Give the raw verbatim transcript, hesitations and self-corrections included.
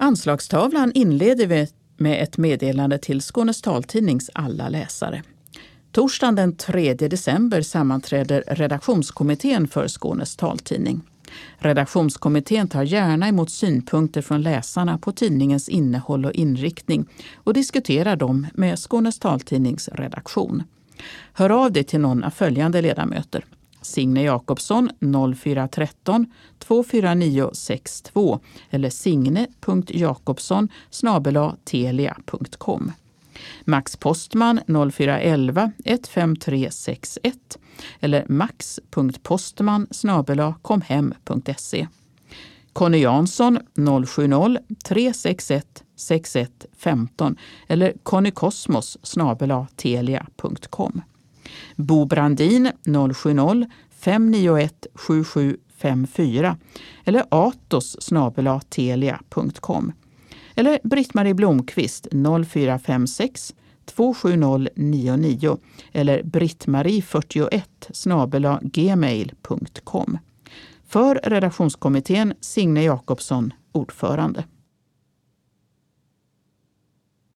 Anslagstavlan inleder vi med ett meddelande till Skånes taltidnings alla läsare. Torsdagen den tredje december sammanträder redaktionskommittén för Skånes taltidning. Redaktionskommittén tar gärna emot synpunkter från läsarna på tidningens innehåll och inriktning och diskuterar dem med Skånes taltidnings redaktion. Hör av dig till någon av följande ledamöter. Signe Jakobsson noll fyra ett tre två fyra nio sex två eller signe punkt jakobsson snabel-a telia punkt com. Max Postman noll fyra ett ett ett fem tre sex ett eller max punkt postman snabel-a komhem punkt se. Conny Jansson noll sju noll tre sex ett sex ett femton eller connykosmos snabel-a telia punkt com. Bo Brandin noll sju noll fem nio ett sju sju fem fyra eller atos snabel-a telia punkt com. Eller Britt-Marie Blomqvist noll fyra fem sex två sju noll nio nio eller brittmarie fyrtioett snabel-a gmail punkt com. För redaktionskommittén Signe Jakobsson, ordförande.